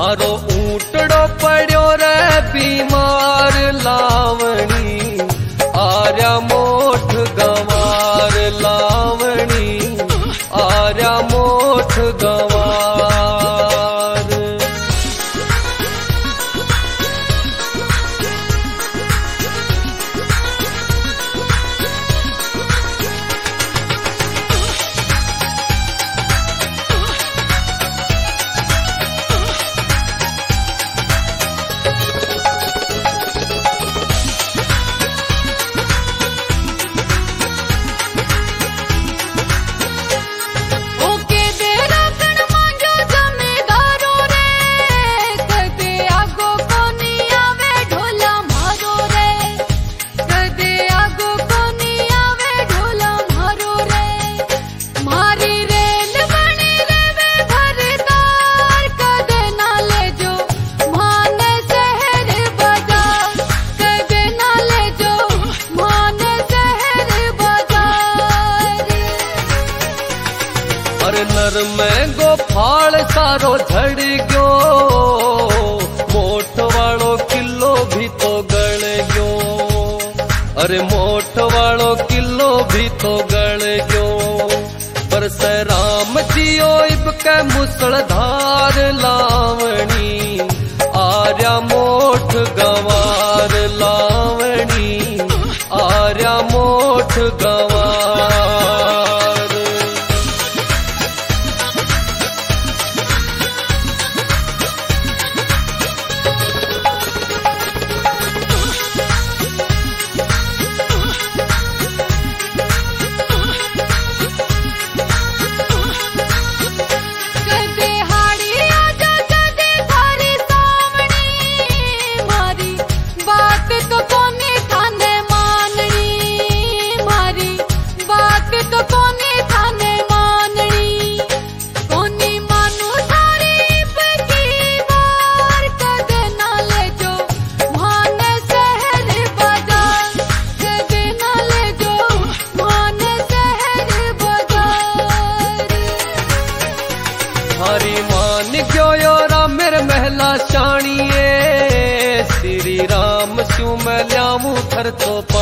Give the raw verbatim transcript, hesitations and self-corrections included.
मारो ऊंटड़ो पड़ो रे बीमार लावणी आर्या मोठ गंवार लावणी आर्या मोठ गंवार। नर में गोफाल सारो झड़ गयो मोठ वालो किलो भी तो गल गयो। अरे मोठ वालो किलो भी तो गल गयो। पर से राम जियो इब के मुसलधार लावणी आर्या मोठ गंवार लावणी आर्या मोठ गंवार। हरी मान गयो राम मेरे महला शाणिए श्री राम स्यू मैं ल्यामू थर तो